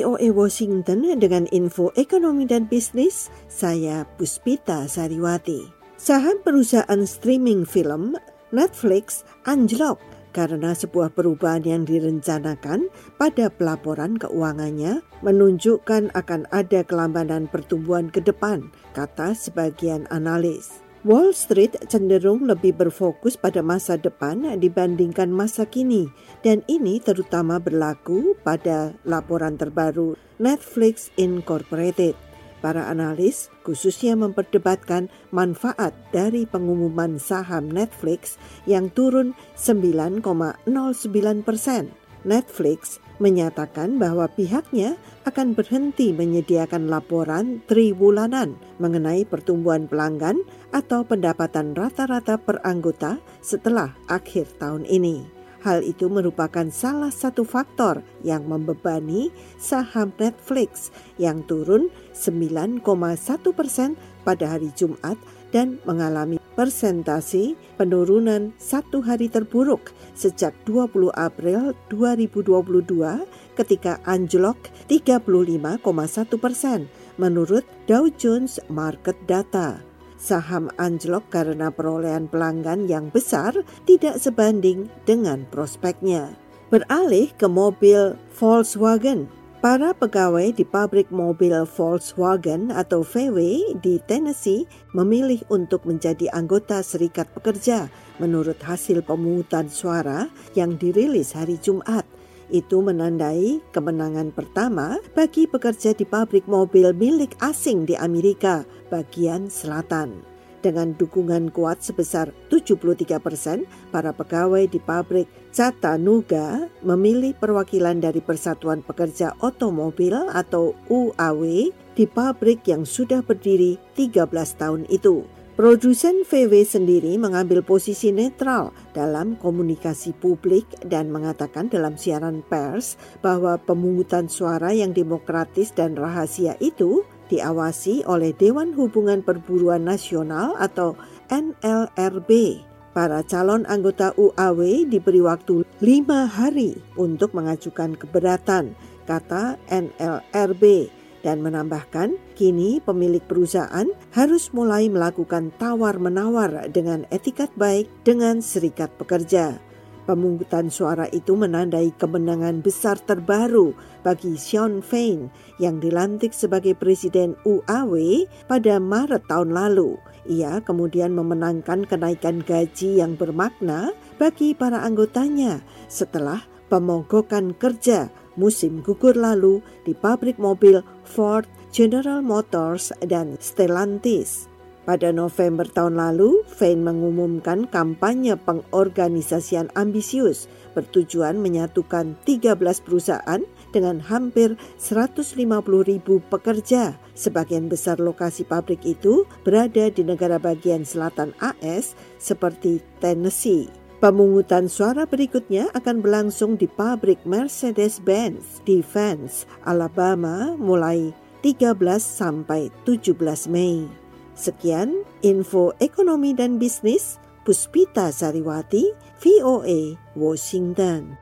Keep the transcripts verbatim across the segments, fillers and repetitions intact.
O A Washington dengan info ekonomi dan bisnis, saya Puspita Sariwati. Saham perusahaan streaming film Netflix anjlok karena sebuah perubahan yang direncanakan pada pelaporan keuangannya menunjukkan akan ada kelambanan pertumbuhan ke depan, kata sebagian analis. Wall Street cenderung lebih berfokus pada masa depan dibandingkan masa kini, dan ini terutama berlaku pada laporan terbaru Netflix Incorporated. Para analis khususnya memperdebatkan manfaat dari pengumuman saham Netflix yang turun sembilan koma nol sembilan persen. Netflix menyatakan bahwa pihaknya akan berhenti menyediakan laporan triwulanan mengenai pertumbuhan pelanggan atau pendapatan rata-rata per anggota setelah akhir tahun ini. Hal itu merupakan salah satu faktor yang membebani saham Netflix yang turun sembilan koma satu persen pada hari Jumat dan mengalami persentase penurunan satu hari terburuk sejak dua puluh April dua ribu dua puluh dua ketika anjlok tiga puluh lima koma satu persen menurut Dow Jones Market Data. Saham anjlok karena perolehan pelanggan yang besar tidak sebanding dengan prospeknya. Beralih ke mobil Volkswagen. Para pegawai di pabrik mobil Volkswagen atau V W di Tennessee memilih untuk menjadi anggota Serikat Pekerja menurut hasil pemungutan suara yang dirilis hari Jumat. Itu menandai kemenangan pertama bagi pekerja di pabrik mobil milik asing di Amerika bagian selatan. Dengan dukungan kuat sebesar tujuh puluh tiga persen, para pegawai di pabrik Chattanooga memilih perwakilan dari Persatuan Pekerja Otomobil atau U A W di pabrik yang sudah berdiri tiga belas tahun itu. Produsen V W sendiri mengambil posisi netral dalam komunikasi publik dan mengatakan dalam siaran pers bahwa pemungutan suara yang demokratis dan rahasia itu diawasi oleh Dewan Hubungan Perburuan Nasional atau N L R B. Para calon anggota U A W diberi waktu lima hari untuk mengajukan keberatan, kata N L R B. Dan menambahkan, kini pemilik perusahaan harus mulai melakukan tawar-menawar dengan etikat baik dengan serikat pekerja. Pemungutan suara itu menandai kemenangan besar terbaru bagi Shawn Fain yang dilantik sebagai Presiden U A W pada Maret tahun lalu. Ia kemudian memenangkan kenaikan gaji yang bermakna bagi para anggotanya setelah pemogokan kerja musim gugur lalu di pabrik mobil Ford, General Motors, dan Stellantis. Pada November tahun lalu, Fain mengumumkan kampanye pengorganisasian ambisius bertujuan menyatukan tiga belas perusahaan dengan hampir seratus lima puluh ribu pekerja. Sebagian besar lokasi pabrik itu berada di negara bagian selatan A S seperti Tennessee. Pemungutan suara berikutnya akan berlangsung di pabrik Mercedes-Benz di Vance, Alabama mulai tiga belas sampai tujuh belas Mei. Sekian info ekonomi dan bisnis, Puspita Sariwati, V O A, Washington.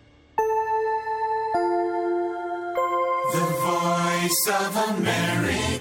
The Voice of America.